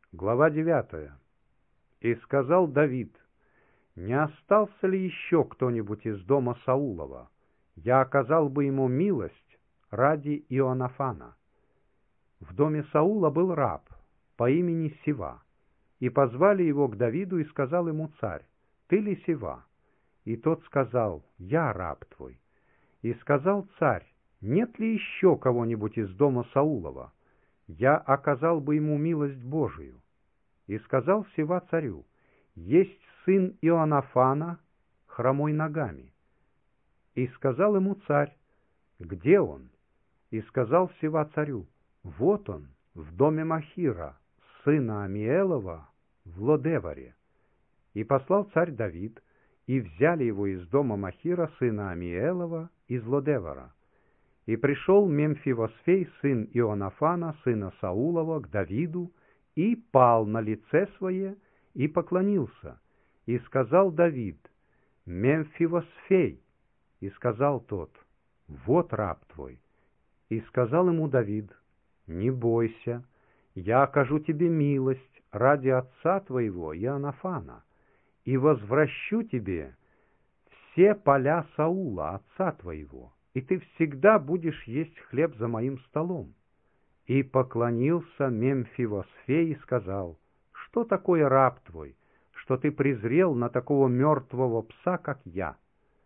Глава 9. «И сказал Давид: не остался ли еще кто-нибудь из дома Саулова? Я оказал бы ему милость ради Иоанафана». В доме Саула был раб по имени Сива, и позвали его к Давиду, и сказал ему царь: «Ты ли Сива?» И тот сказал: «Я раб твой». И сказал царь: «Нет ли еще кого-нибудь из дома Саулова? Я оказал бы ему милость Божию». И сказал Сива царю: «Есть сын Иоанафана, хромой ногами». И сказал ему царь: «Где он?» И сказал Сива царю: «Вот он, в доме Махира, сына Амиэлова, в Лодеваре». И послал царь Давид, и взяли его из дома Махира, сына Амиэлова, из Лодевара. И пришел Мемфивосфей, сын Иоанафана, сына Саулова, к Давиду, и пал на лице свое, и поклонился. И сказал Давид: «Мемфивосфей». И сказал тот: «Вот раб твой». И сказал ему Давид: «Не бойся, я окажу тебе милость ради отца твоего Иоанафана, и возвращу тебе все поля Саула, отца твоего, и ты всегда будешь есть хлеб за моим столом». И поклонился Мемфивосфей и сказал: «Что такое раб твой, что ты презрел на такого мертвого пса, как я?»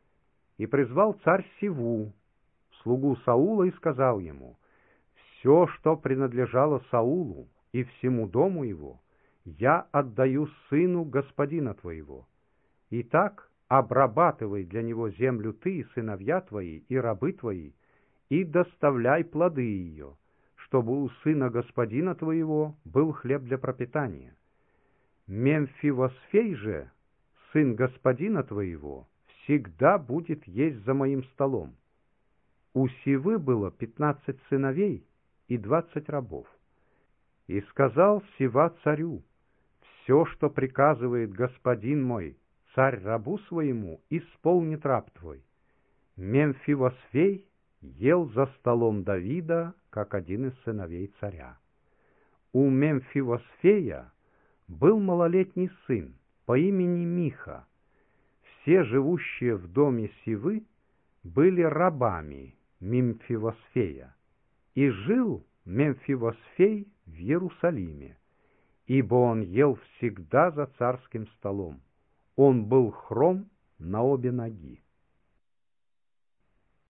И призвал царь Сиву, слугу Саула, и сказал ему: «Все, что принадлежало Саулу и всему дому его, я отдаю сыну господина твоего. Итак, обрабатывай для него землю ты и сыновья твои и рабы твои, и доставляй плоды ее, чтобы у сына господина твоего был хлеб для пропитания. Мемфивосфей же, сын господина твоего, всегда будет есть за моим столом». У Сивы было 15 сыновей и 20 рабов. И сказал Сива царю: «Все, что приказывает господин мой, царь рабу своему, исполнит раб твой». Мемфивосфей ел за столом Давида, как один из сыновей царя. У Мемфивосфея был малолетний сын по имени Миха. Все живущие в доме Сивы были рабами Мемфивосфея, и жил Мемфивосфей в Иерусалиме, ибо он ел всегда за царским столом. Он был хром на обе ноги.